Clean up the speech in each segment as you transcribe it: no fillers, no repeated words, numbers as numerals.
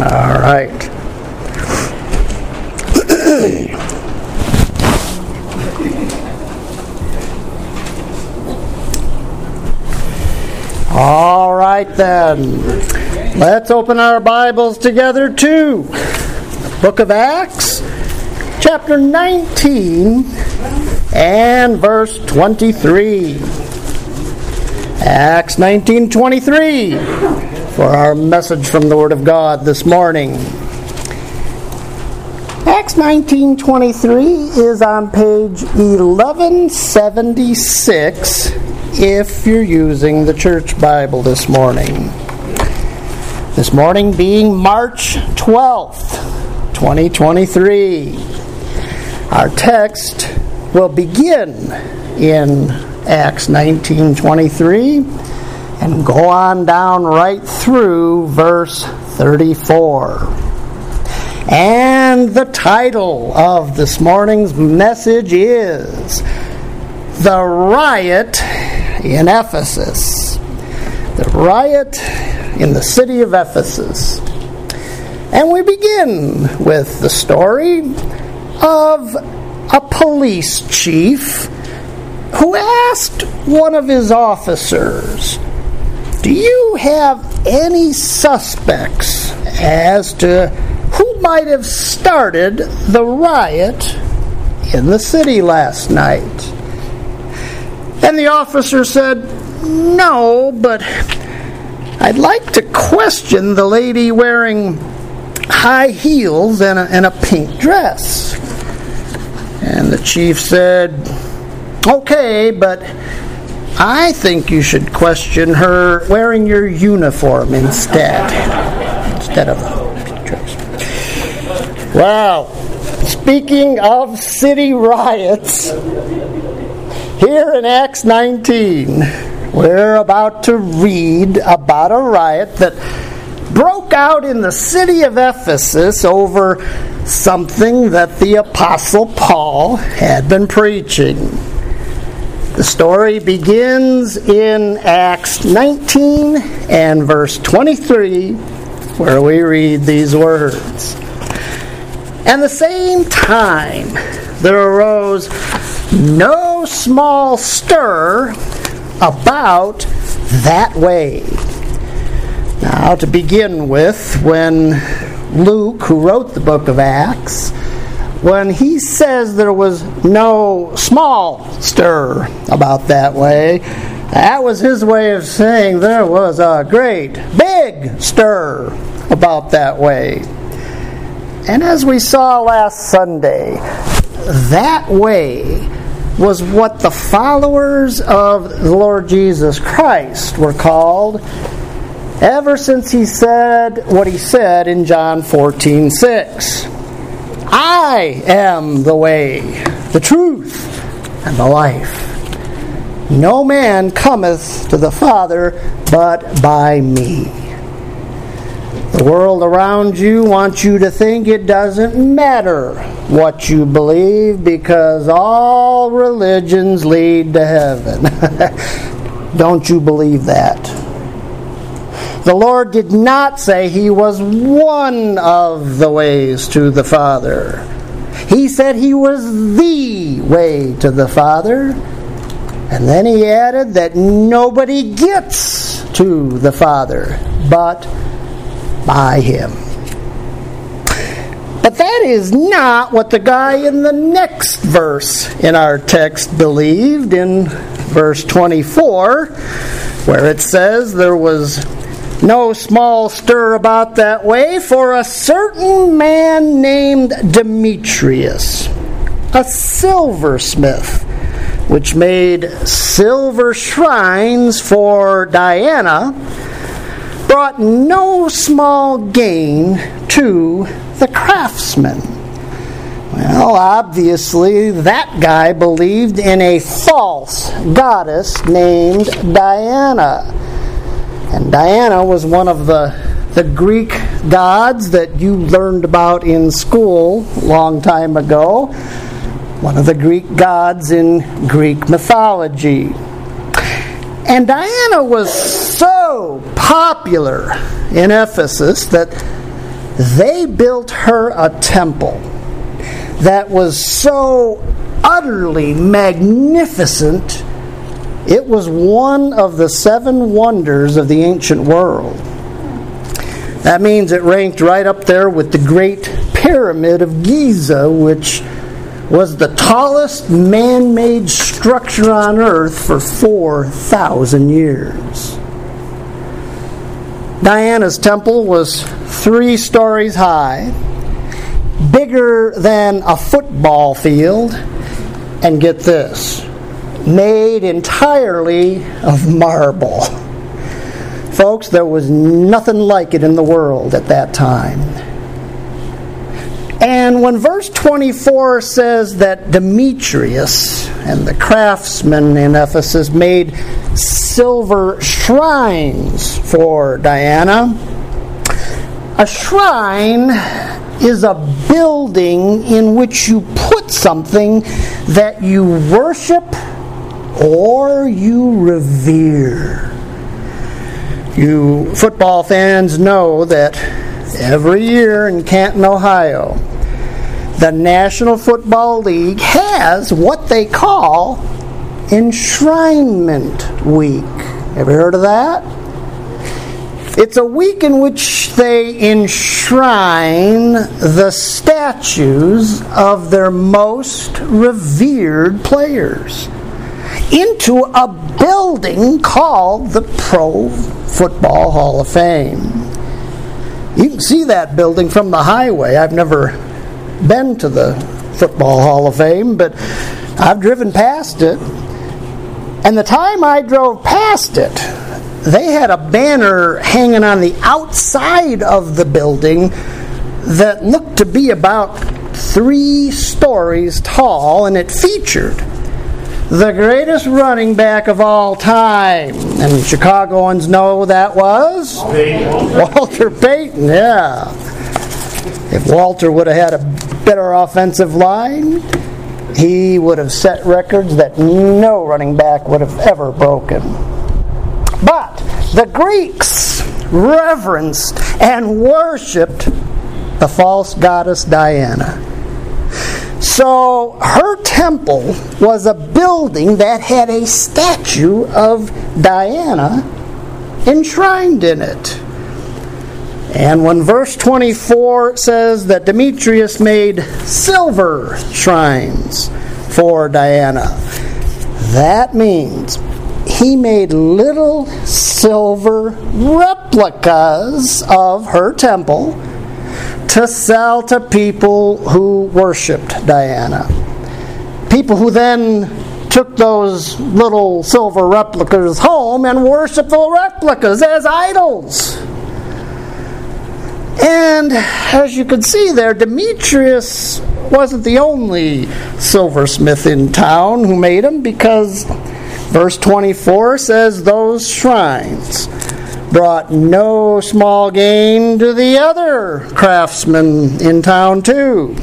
All right. All right then. Let's open our Bibles together to the book of Acts, chapter 19 and verse 23. Acts 19:23 for our message from the Word of God this morning. Acts 19:23 is on page 1176 if you're using the church Bible this morning. This morning being March 12th, 2023. Our text will begin in Acts 19:23 and go on down right through verse 34. And the title of this morning's message is The Riot in Ephesus. The riot in the city of Ephesus. And we begin with the story of a police chief who asked one of his officers, "Do you have any suspects as to who might have started the riot in the city last night?" And the officer said, "No, but I'd like to question the lady wearing high heels and a pink dress." And the chief said, "Okay, but I think you should question her wearing your uniform instead of a pink dress." Wow. Speaking of city riots, here in Acts 19, we're about to read about a riot that broke out in the city of Ephesus over something that the Apostle Paul had been preaching. The story begins in Acts 19 and verse 23, where we read these words. "And the same time there arose no small stir about that way." Now, to begin with, when Luke, who wrote the book of Acts, when he says there was no small stir about that way, that was his way of saying there was a great, big stir about that way. And as we saw last Sunday, that way was what the followers of the Lord Jesus Christ were called ever since he said what he said in John 14:6. "I am the way, the truth, and the life. No man cometh to the Father but by me." The world around you wants you to think it doesn't matter what you believe because all religions lead to heaven. Don't you believe that? The Lord did not say He was one of the ways to the Father. He said He was the way to the Father. And then He added that nobody gets to the Father but by Him. But that is not what the guy in the next verse in our text believed, in verse 24, where it says there was no small stir about that way, for a certain man named Demetrius, a silversmith, which made silver shrines for Diana, brought no small gain to the craftsmen. Well, obviously, that guy believed in a false goddess named Diana. And Diana was one of the Greek gods that you learned about in school a long time ago. One of the Greek gods in Greek mythology. And Diana was so popular in Ephesus that they built her a temple that was so utterly magnificent, it was one of the 7 wonders of the ancient world. That means it ranked right up there with the Great Pyramid of Giza, which was the tallest man-made structure on earth for 4,000 years. Diana's temple was 3 stories high, bigger than a football field, and get this, made entirely of marble. Folks, there was nothing like it in the world at that time. And when verse 24 says that Demetrius and the craftsmen in Ephesus made silver shrines for Diana, a shrine is a building in which you put something that you worship or you revere. You football fans know that every year in Canton, Ohio, the National Football League has what they call Enshrinement Week. Ever heard of that? It's a week in which they enshrine the statues of their most revered players into a building called the Pro Football Hall of Fame. You can see that building from the highway. I've never been to the Football Hall of Fame, but I've driven past it. And the time I drove past it, they had a banner hanging on the outside of the building that looked to be about 3 stories tall, and it featured the greatest running back of all time. And Chicagoans know that was Walter Payton, yeah. If Walter would have had a better offensive line, he would have set records that no running back would have ever broken. But the Greeks reverenced and worshipped the false goddess Diana. So her temple was a building that had a statue of Diana enshrined in it. And when verse 24 says that Demetrius made silver shrines for Diana, that means he made little silver replicas of her temple to sell to people who worshipped Diana. People who then took those little silver replicas home and worshipped the replicas as idols. And as you can see there, Demetrius wasn't the only silversmith in town who made them, because verse 24 says those shrines brought no small gain to the other craftsmen in town too.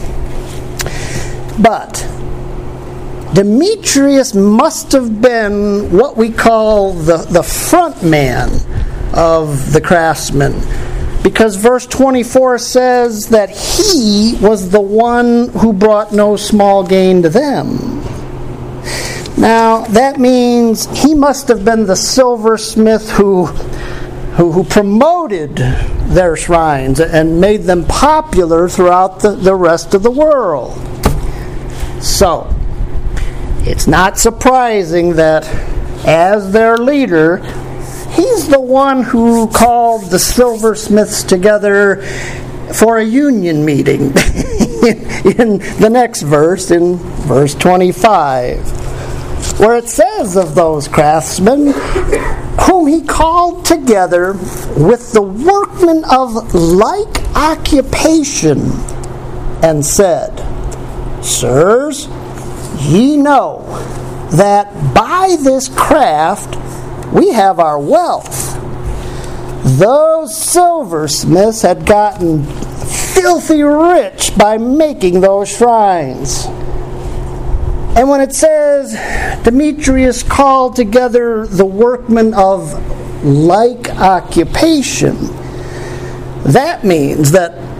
But Demetrius must have been what we call the front man of the craftsmen, because verse 24 says that he was the one who brought no small gain to them. Now, that means he must have been the silversmith who promoted their shrines and made them popular throughout the rest of the world. So, it's not surprising that as their leader, he's the one who called the silversmiths together for a union meeting in the next verse, in verse 25, where it says of those craftsmen whom he called together with the workmen of like occupation, and said, Sirs, ye know that by this craft we have our wealth. Those silversmiths had gotten filthy rich by making those shrines. And when it says Demetrius called together the workmen of like occupation, that means that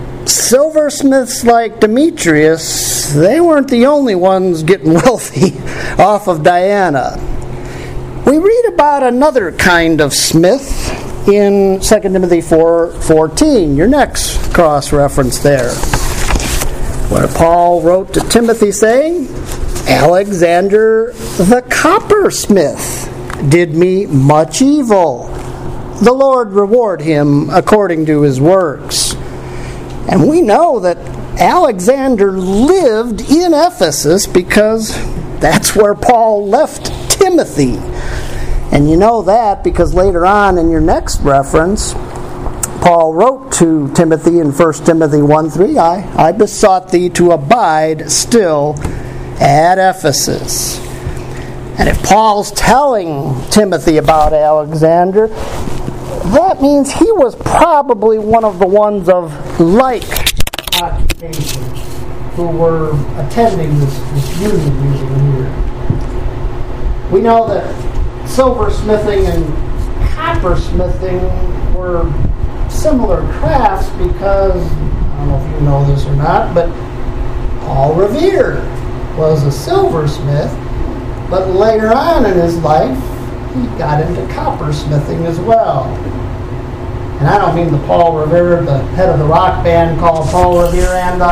silversmiths like Demetrius, they weren't the only ones getting wealthy off of Diana. We read about another kind of smith in 2 Timothy 4:14, your next cross-reference there, where Paul wrote to Timothy saying, Alexander the coppersmith did me much evil. The Lord reward him according to his works. And we know that Alexander lived in Ephesus because that's where Paul left Timothy. And you know that because later on in your next reference, Paul wrote to Timothy in 1 Timothy 1:3, I besought thee to abide still at Ephesus. And if Paul's telling Timothy about Alexander, that means he was probably one of the ones of like occupation who were attending this union meeting here. We know that silversmithing and coppersmithing were similar crafts because, I don't know if you know this or not, but Paul Revere was a silversmith, but later on in his life, he got into coppersmithing as well. And I don't mean the Paul Revere, the head of the rock band called Paul Revere and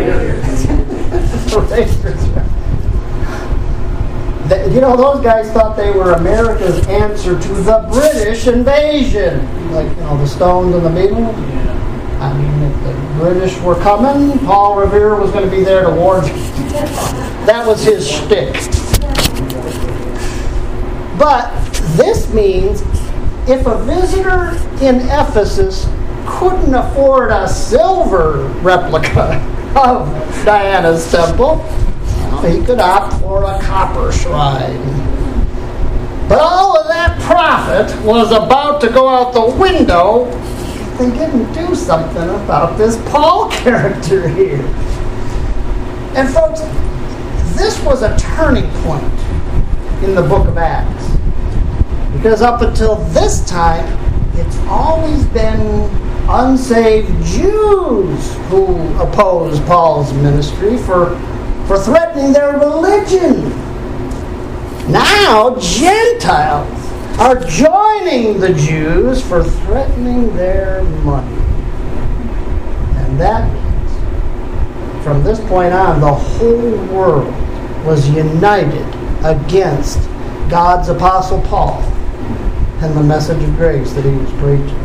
you know, those guys thought they were America's answer to the British invasion. Like, you know, the Stones and the Beatles. Yeah. I mean, if the British were coming, Paul Revere was going to be there to warn them. That was his shtick. But this means if a visitor in Ephesus couldn't afford a silver replica of Diana's temple, he could opt for a copper shrine. But all of that profit was about to go out the window if they didn't do something about this Paul character here. And folks, this was a turning point in the book of Acts. Because up until this time, it's always been unsaved Jews who opposed Paul's ministry for threatening their religion. Now, Gentiles are joining the Jews for threatening their money. And that means, from this point on, the whole world was united against God's Apostle Paul and the message of grace that he was preaching.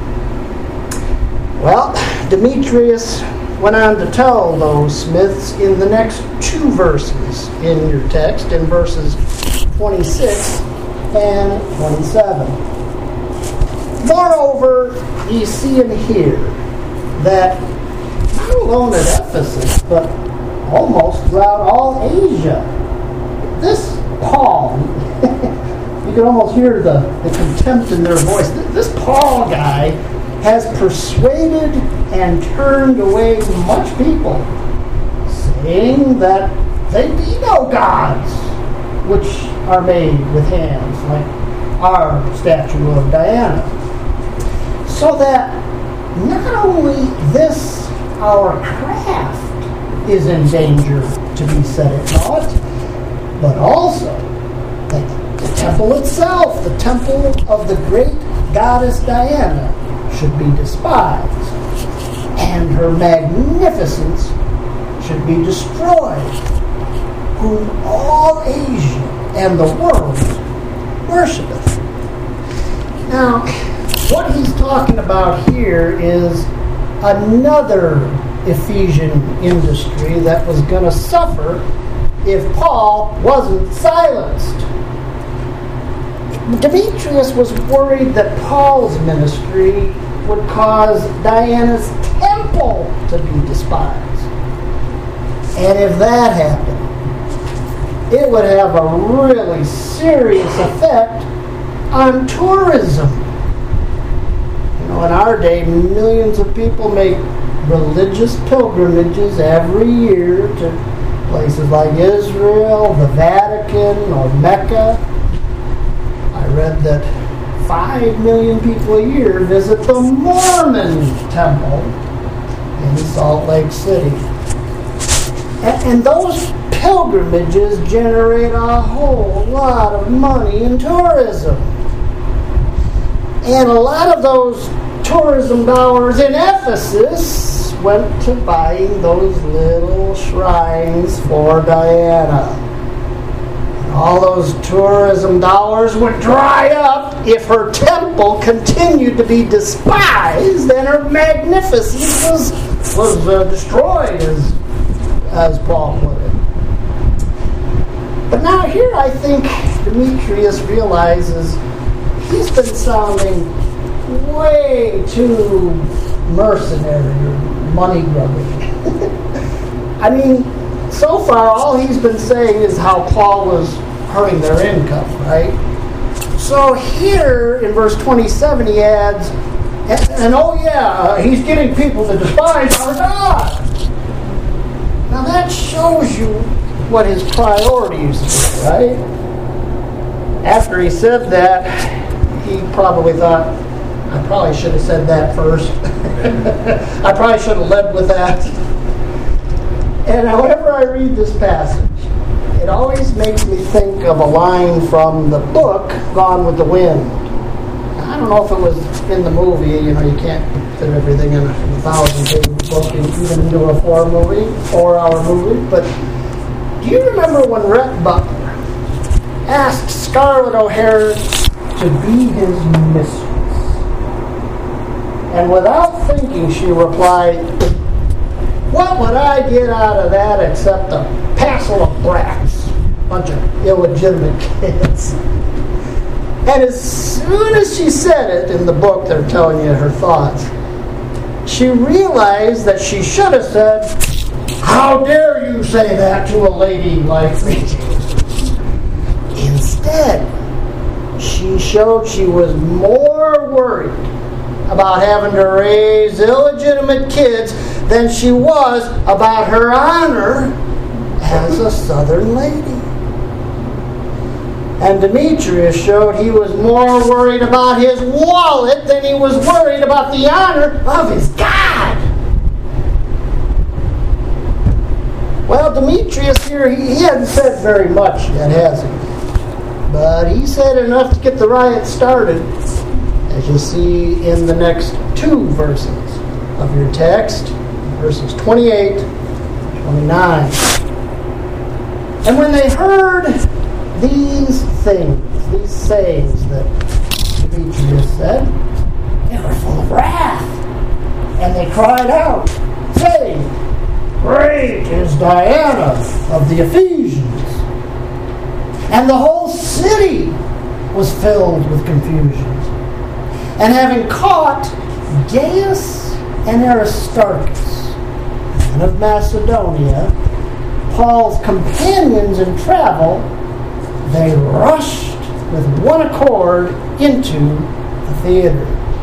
Well, Demetrius went on to tell those smiths in the next two verses in your text, in verses 26 and 27. Moreover, ye see and hear that not alone at Ephesus, but almost throughout all Asia, this Paul, you can almost hear the contempt in their voice. This Paul guy has persuaded and turned away much people, saying that they be no gods which are made with hands, like our statue of Diana. So that not only this, our craft, is in danger to be set at naught, but also that the temple itself, the temple of the great goddess Diana, should be despised, and her magnificence should be destroyed, whom all Asia and the world worshipeth. Now, what he's talking about here is another Ephesian industry that was going to suffer if Paul wasn't silenced. Demetrius was worried that Paul's ministry would cause Diana's temple to be despised. And if that happened, it would have a really serious effect on tourism. You know, in our day, millions of people make religious pilgrimages every year to places like Israel, the Vatican, or Mecca. I read that 5 million people a year visit the Mormon temple in Salt Lake City. And those pilgrimages generate a whole lot of money in tourism. And a lot of those tourism dollars in Ephesus went to buying those little shrines for Diana. And all those tourism dollars would dry up if her temple continued to be despised and her magnificence was destroyed, as Paul put it. But now here I think Demetrius realizes he's been sounding way too mercenary or money-grubbing. I mean, so far all he's been saying is how Paul was hurting their income, right? So here in verse 27 he adds, and he's getting people to despise our God. Now that shows you what his priorities are, right? After he said that, he probably thought, I probably should have said that first. I probably should have led with that. And whenever I read this passage, it always makes me think of a line from the book Gone with the Wind. I don't know if it was in the movie, you can't fit everything in a 1,000-page book and even into a 4-hour movie, but do you remember when Rhett Butler asked Scarlett O'Hara to be his mistress? And without thinking, she replied, "What would I get out of that except a passel of brats, a bunch of illegitimate kids?" And as soon as she said it, in the book they're telling you her thoughts, she realized that she should have said, "How dare you say that to a lady like me?" Instead, she showed she was more worried about having to raise illegitimate kids than she was about her honor as a Southern lady. And Demetrius showed he was more worried about his wallet than he was worried about the honor of his God. Well, Demetrius here, he hasn't said very much yet, has he? But he said enough to get the riot started, as you'll see in the next 2 verses of your text, verses 28 and 29. And when they heard these things, these sayings that Demetrius said, they were full of wrath, and they cried out, saying, "Great is Diana of the Ephesians." And the whole city was filled with confusion. And having caught Gaius and Aristarchus, men of Macedonia, Paul's companions in travel, they rushed with one accord into the theater.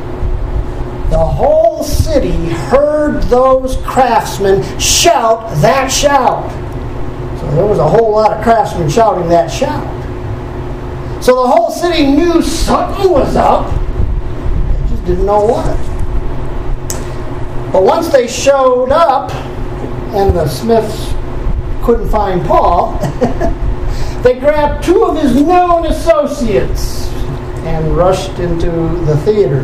The whole city heard those craftsmen shout that shout. So there was a whole lot of craftsmen shouting that shout. So the whole city knew something was up. They just didn't know what. But once they showed up and the smiths couldn't find Paul, they grabbed 2 of his known associates and rushed into the theater.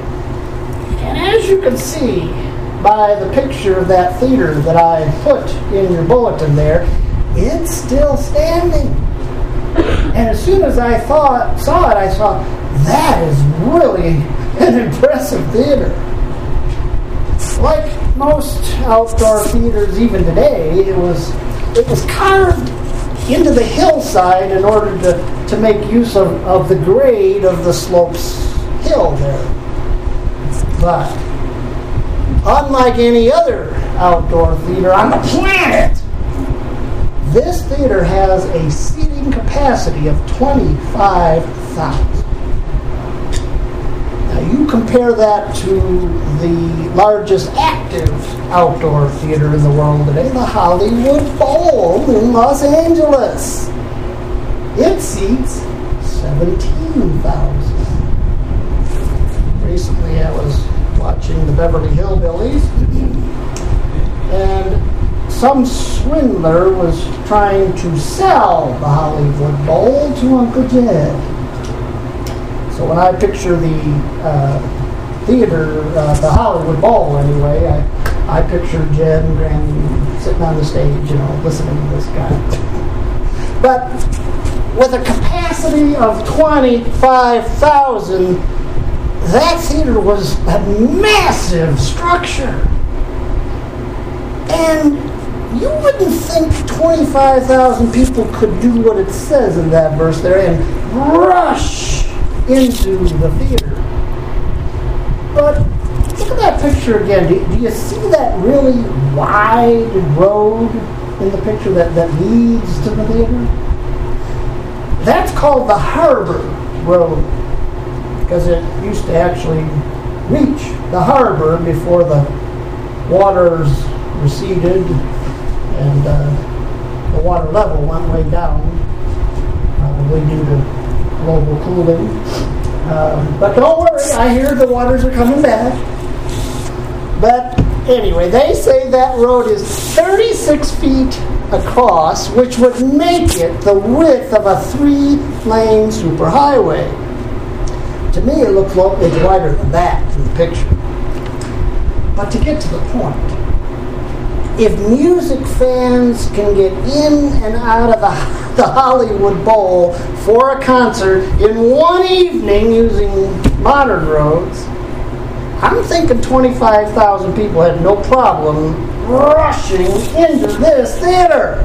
And as you can see by the picture of that theater that I put in your bulletin there, it's still standing. And as soon as I saw it, I thought, that is really an impressive theater. Like most outdoor theaters even today, it was carved into the hillside in order to make use of the grade of the slopes hill there. But unlike any other outdoor theater on the planet, this theater has a seating capacity of 25,000. Now you compare that to the largest active outdoor theater in the world today, the Hollywood Bowl in Los Angeles. It seats 17,000. Recently I was watching the Beverly Hillbillies, some swindler was trying to sell the Hollywood Bowl to Uncle Jed. So when I picture the theater, the Hollywood Bowl anyway, I picture Jed and Granny sitting on the stage, listening to this guy. But with a capacity of 25,000, that theater was a massive structure. And you wouldn't think 25,000 people could do what it says in that verse there and rush into the theater. But look at that picture again. Do you see that really wide road in the picture that leads to the theater? That's called the Harbor Road, because it used to actually reach the harbor before the waters receded and the water level went way down, probably due to global cooling. But don't worry, I hear the waters are coming back. But anyway, they say that road is 36 feet across, which would make it the width of a 3-lane superhighway. To me, it looks like it's wider than that in the picture. But to get to the point, if music fans can get in and out of the Hollywood Bowl for a concert in one evening using modern roads, I'm thinking 25,000 people had no problem rushing into this theater.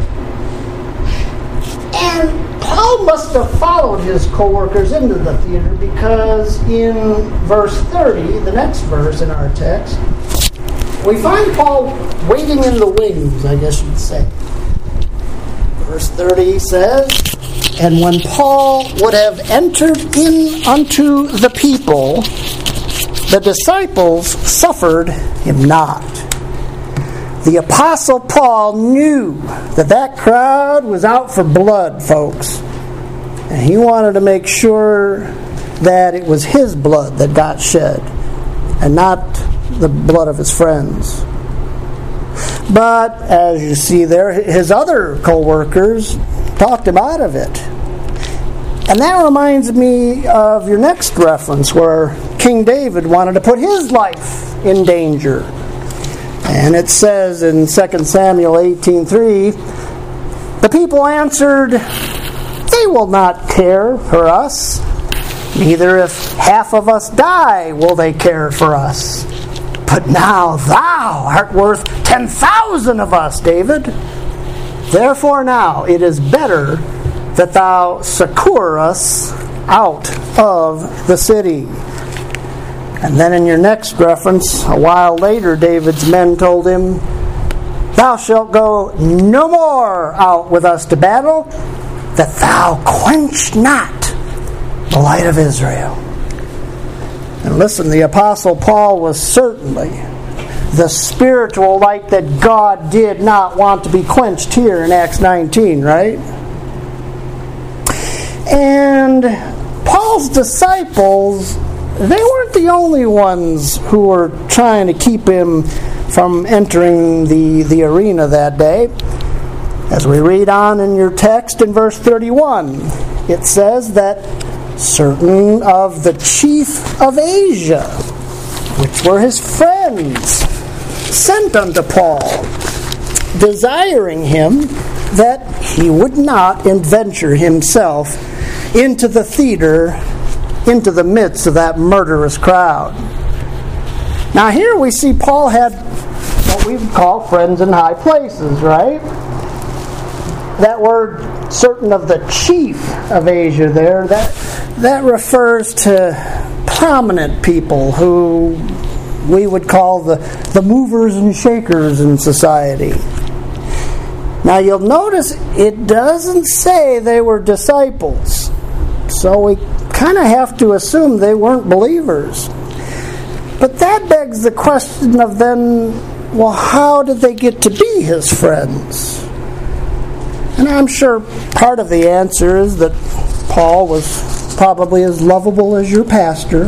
And Paul must have followed his co-workers into the theater, because in verse 30, the next verse in our text, we find Paul waiting in the wings, I guess you'd say. Verse 30 says, "And when Paul would have entered in unto the people, the disciples suffered him not." The Apostle Paul knew that crowd was out for blood, folks. And he wanted to make sure that it was his blood that got shed, and not the blood of his friends. But as you see there, his other co-workers talked him out of it. And that reminds me of your next reference, where King David wanted to put his life in danger. And it says in 2 Samuel 18:3, "The people answered, They will not care for us, neither if half of us die will they care for us. But now thou art worth 10,000 of us, David. Therefore now it is better that thou succor us out of the city." And then in your next reference, a while later, David's men told him, "Thou shalt go no more out with us to battle, that thou quench not the light of Israel." And listen, the Apostle Paul was certainly the spiritual light that God did not want to be quenched here in Acts 19, right? And Paul's disciples, they weren't the only ones who were trying to keep him from entering the arena that day. As we read on in your text in verse 31, it says that certain of the chief of Asia, which were his friends, sent unto Paul, desiring him that he would not adventure himself into the theater, into the midst of that murderous crowd. Now here we see Paul had what we would call friends in high places, right? That word, certain of the chief of Asia there, that refers to prominent people who we would call the movers and shakers in society. Now you'll notice it doesn't say they were disciples, so we kind of have to assume they weren't believers. But that begs the question of then, well, how did they get to be his friends? And I'm sure part of the answer is that Paul was probably as lovable as your pastor.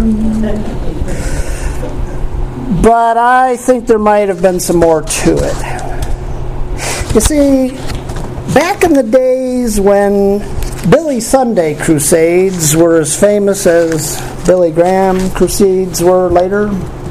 But I think there might have been some more to it. You see, back in the days when Billy Sunday crusades were as famous as Billy Graham crusades were later,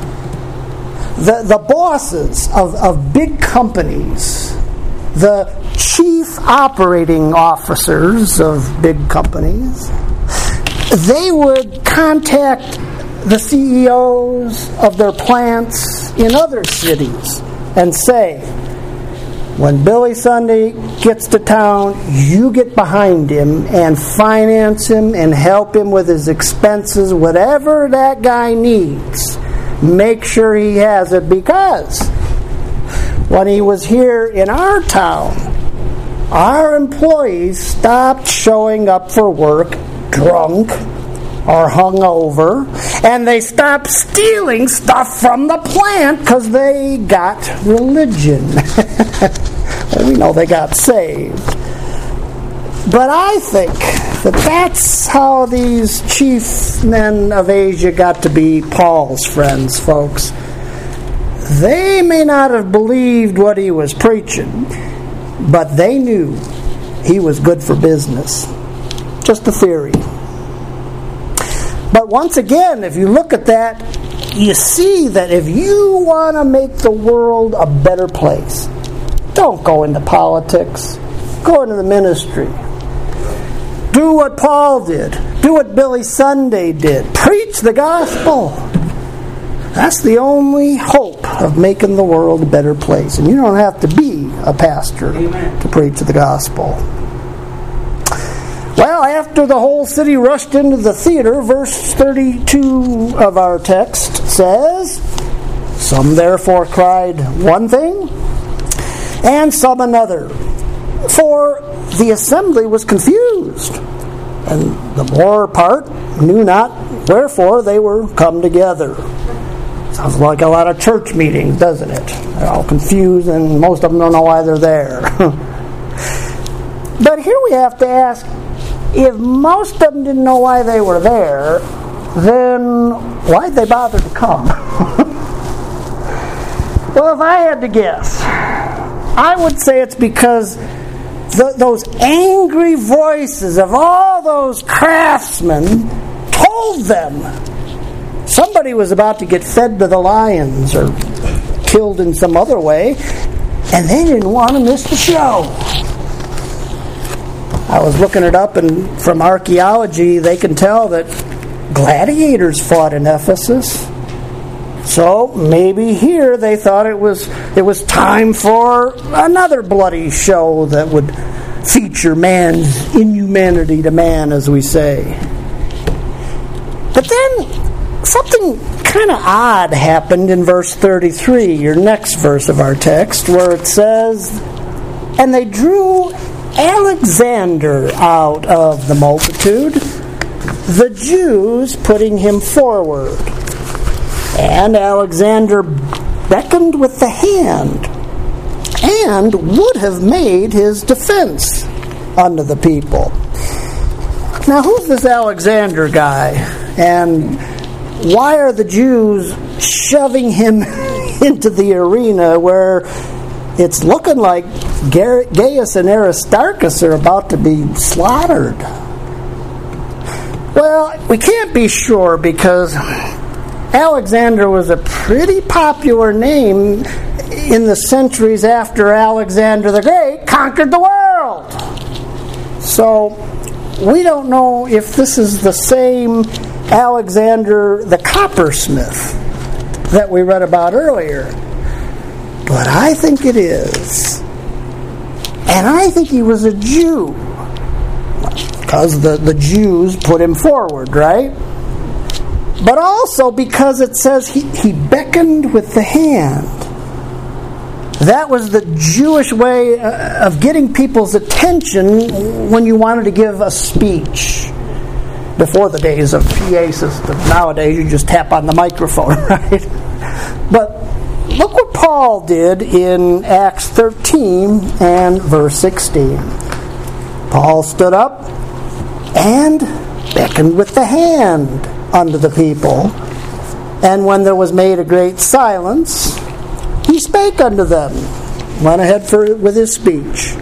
the bosses of big companies, the chief operating officers of big companies, they would contact the CEOs of their plants in other cities and say, when Billy Sunday gets to town, you get behind him and finance him and help him with his expenses, whatever that guy needs. Make sure he has it, because when he was here in our town, our employees stopped showing up for work drunk or hungover, and they stopped stealing stuff from the plant because they got religion. We know they got saved. But I think that's how these chief men of Asia got to be Paul's friends, folks. They may not have believed what he was preaching, but they knew he was good for business. Just a theory. But once again, if you look at that, you see that if you want to make the world a better place, don't go into politics. Go into the ministry. Do what Paul did. Do what Billy Sunday did. Preach the gospel. That's the only hope of making the world a better place. And you don't have to be a pastor to preach the gospel. Well, after the whole city rushed into the theater, verse 32 of our text says, some therefore cried one thing, and some another. For the assembly was confused, and the more part knew not wherefore they were come together. Sounds like a lot of church meetings, doesn't it? They're all confused, and most of them don't know why they're there. But here we have to ask, if most of them didn't know why they were there, then why'd they bother to come? Well, if I had to guess, I would say it's because those angry voices of all those craftsmen told them somebody was about to get fed to the lions or killed in some other way, and they didn't want to miss the show. I was looking it up, and from archaeology, they can tell that gladiators fought in Ephesus. So maybe here they thought it was time for another bloody show that would feature man's inhumanity to man, as we say. But then something kind of odd happened in verse 33, your next verse of our text, where it says, and they drew Alexander out of the multitude, the Jews putting him forward. And Alexander beckoned with the hand and would have made his defense unto the people. Now, who's this Alexander guy? And why are the Jews shoving him into the arena where it's looking like Gaius and Aristarchus are about to be slaughtered? Well, we can't be sure, because Alexander was a pretty popular name in the centuries after Alexander the Great conquered the world. So we don't know if this is the same Alexander the coppersmith that we read about earlier. But I think it is. And I think he was a Jew, because the Jews put him forward, right? But also because it says he beckoned with the hand. That was the Jewish way of getting people's attention when you wanted to give a speech. Before the days of PA system. Nowadays you just tap on the microphone, right? But look what Paul did in Acts 13 and verse 16. Paul stood up and beckoned with the hand unto the people. And when there was made a great silence, he spake unto them, went ahead with his speech.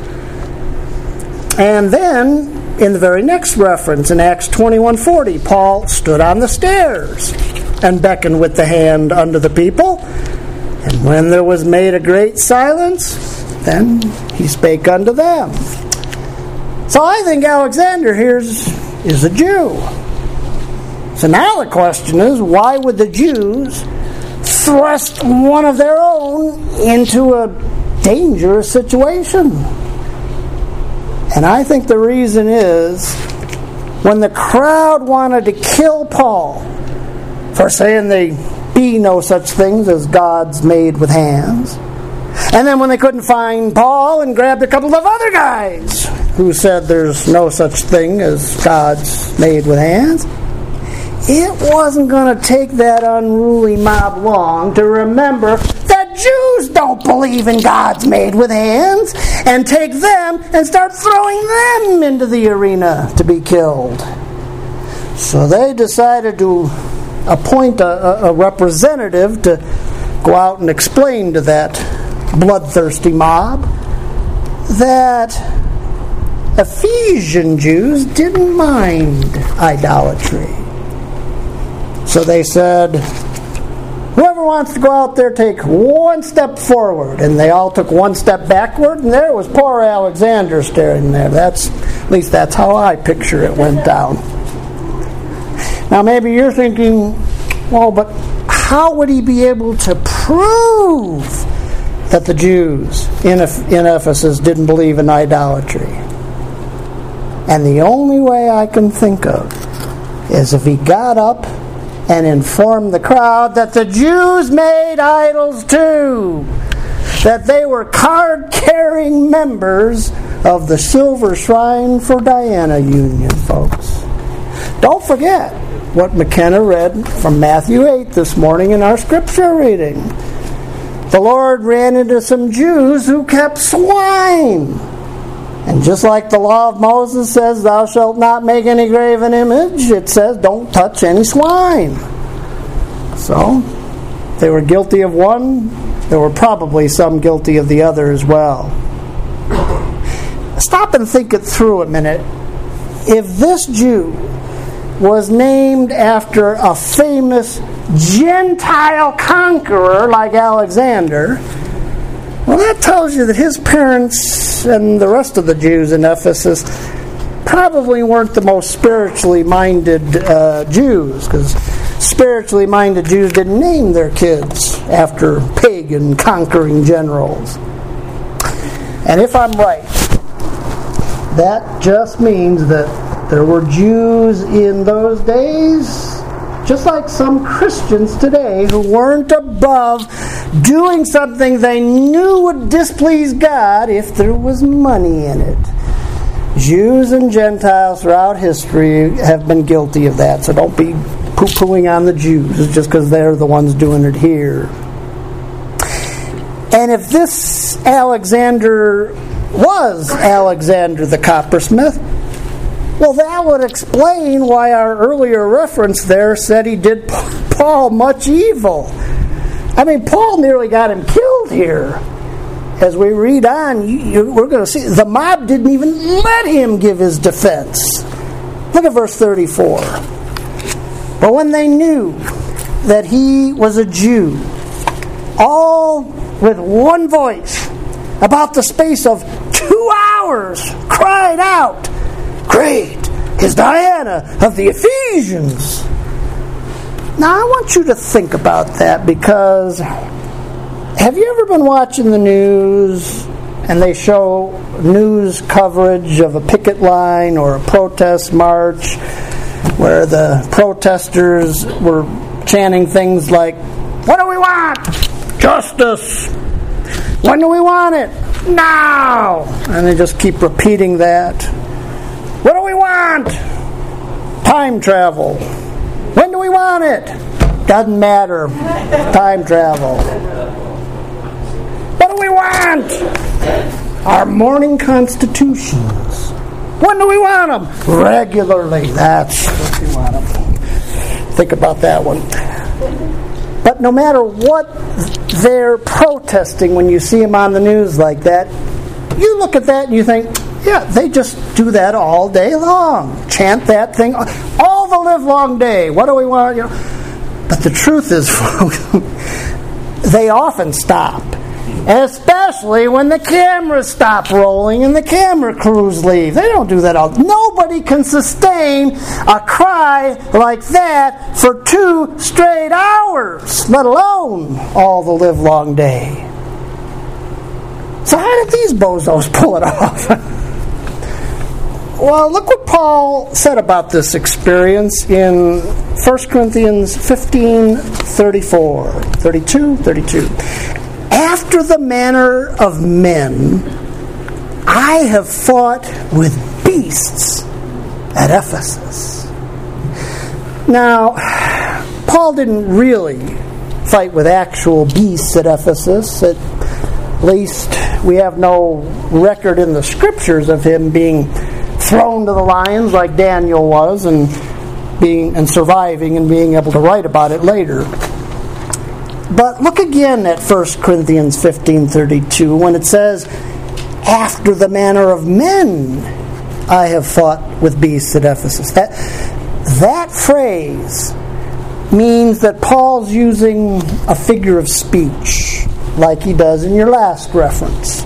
And then, in the very next reference, in Acts 21:40, Paul stood on the stairs and beckoned with the hand unto the people. And when there was made a great silence, then he spake unto them. So I think Alexander here is a Jew. So now the question is, why would the Jews thrust one of their own into a dangerous situation? And I think the reason is, when the crowd wanted to kill Paul for saying there be no such things as gods made with hands, and then when they couldn't find Paul and grabbed a couple of other guys who said there's no such thing as gods made with hands, it wasn't going to take that unruly mob long to remember that Jews don't believe in gods made with hands, and take them and start throwing them into the arena to be killed. So they decided to appoint a representative to go out and explain to that bloodthirsty mob that Ephesian Jews didn't mind idolatry. So they said, whoever wants to go out there, take one step forward. And they all took one step backward, and there was poor Alexander staring there. At least that's how I picture it went down. Now maybe you're thinking, well, but how would he be able to prove that the Jews in Ephesus didn't believe in idolatry? And the only way I can think of is if he got up and informed the crowd that the Jews made idols too, that they were card-carrying members of the Silver Shrine for Diana Union, folks. Don't forget what McKenna read from Matthew 8 this morning in our scripture reading. The Lord ran into some Jews who kept swine. And just like the law of Moses says, thou shalt not make any graven image, it says, don't touch any swine. So, they were guilty of one, there were probably some guilty of the other as well. Stop and think it through a minute. If this Jew was named after a famous Gentile conqueror like Alexander, well, that tells you that his parents and the rest of the Jews in Ephesus probably weren't the most spiritually minded Jews, because spiritually minded Jews didn't name their kids after pagan conquering generals. And if I'm right, that just means that there were Jews in those days, just like some Christians today, who weren't above doing something they knew would displease God if there was money in it. Jews and Gentiles throughout history have been guilty of that, so don't be poo-pooing on the Jews just because they're the ones doing it here. And if this Alexander was Alexander the coppersmith, well, that would explain why our earlier reference there said he did Paul much evil. I mean, Paul nearly got him killed here. As we read on, we're going to see the mob didn't even let him give his defense. Look at verse 34. But when they knew that he was a Jew, all with one voice, about the space of 2 hours, cried out, "Great is Diana of the Ephesians." Now I want you to think about that, because have you ever been watching the news and they show news coverage of a picket line or a protest march where the protesters were chanting things like, "What do we want? Justice. When do we want it? Now." And they just keep repeating that. "What do we want? Time travel. When do we want it? Doesn't matter. Time travel. What do we want? Our morning constitutions. When do we want them? Regularly." That's what we want them. Think about that one. But no matter what they're protesting when you see them on the news like that, you look at that and you think, yeah, they just do that all day long. Chant that thing all the live long day. What do we want? But the truth is, folks, they often stop. Especially when the cameras stop rolling and the camera crews leave. They don't do that all. Nobody can sustain a cry like that for 2 straight hours, let alone all the live long day. So how did these bozos pull it off? Well, look what Paul said about this experience in 1 Corinthians 15, 32. After the manner of men, I have fought with beasts at Ephesus. Now, Paul didn't really fight with actual beasts at Ephesus. At least we have no record in the scriptures of him being thrown to the lions like Daniel was and surviving and being able to write about it later. But look again at 1 Corinthians 15:32 when it says, after the manner of men I have fought with beasts at Ephesus. That phrase means that Paul's using a figure of speech like he does in your last reference.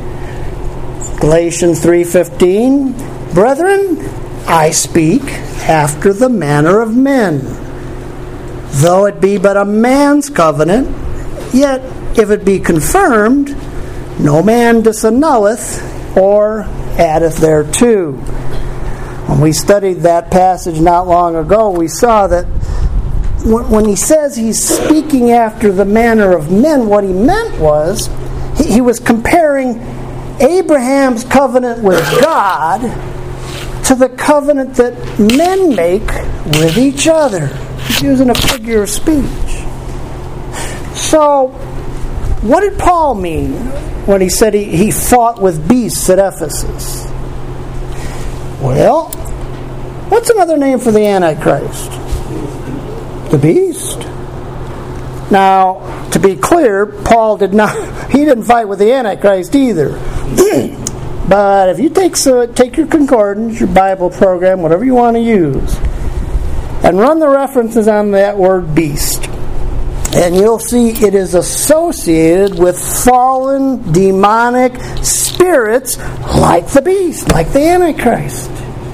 Galatians 3:15, brethren, I speak after the manner of men. Though it be but a man's covenant, yet if it be confirmed, no man disannulleth or addeth thereto. When we studied that passage not long ago, we saw that when he says he's speaking after the manner of men, what he meant was he was comparing Abraham's covenant with God to the covenant that men make with each other. He's using a figure of speech. So, what did Paul mean when he said he fought with beasts at Ephesus? Well, what's another name for the Antichrist? The beast. Now, to be clear, Paul didn't fight with the Antichrist either. But if you take your concordance, your Bible program, whatever you want to use, and run the references on that word beast, and you'll see it is associated with fallen demonic spirits like the beast, like the Antichrist.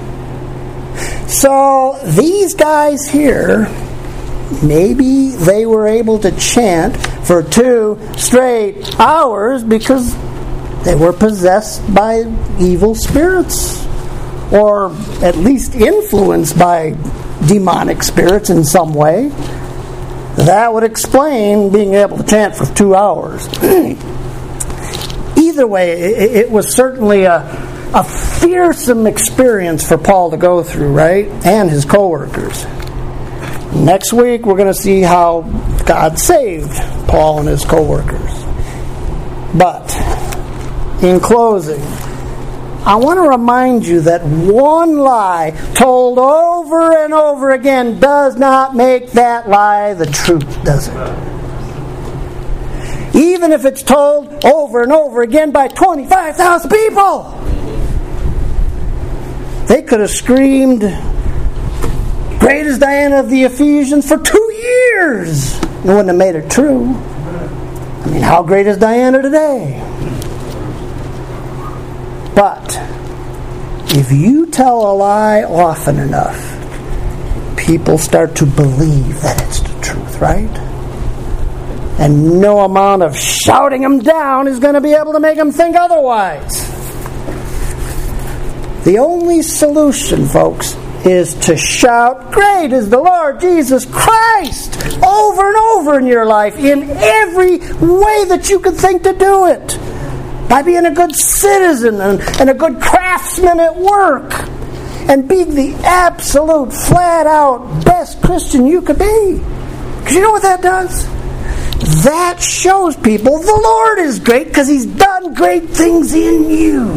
So these guys here, maybe they were able to chant for 2 straight hours because they were possessed by evil spirits, or at least influenced by demonic spirits in some way. That would explain being able to chant for 2 hours. Either way, it was certainly a fearsome experience for Paul to go through, right? And his co-workers. Next week, we're going to see how God saved Paul and his co-workers. But, in closing, I want to remind you that one lie told over and over again does not make that lie the truth, does it? Even if it's told over and over again by 25,000 people. They could have screamed, great is Diana of the Ephesians, for 2 years. It wouldn't have made it true. I mean, how great is Diana today? But if you tell a lie often enough, people start to believe that it's the truth, right? And no amount of shouting them down is going to be able to make them think otherwise. The only solution, folks, is to shout, great is the Lord Jesus Christ, over and over in your life, in every way that you could think to do it. By being a good citizen and a good craftsman at work. And being the absolute, flat-out best Christian you could be. Because you know what that does? That shows people the Lord is great because He's done great things in you.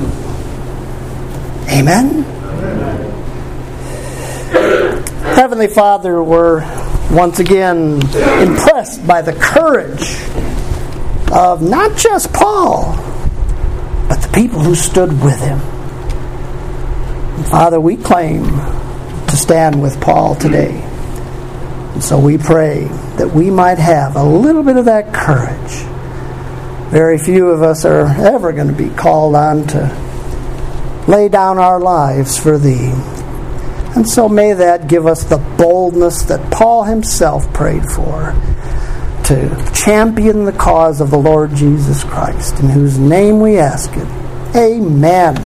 Amen? Heavenly Father, we're once again impressed by the courage of not just Paul, but the people who stood with him. And Father, we claim to stand with Paul today. And so we pray that we might have a little bit of that courage. Very few of us are ever going to be called on to lay down our lives for Thee. And so may that give us the boldness that Paul himself prayed for, to champion the cause of the Lord Jesus Christ, in whose name we ask it. Amen.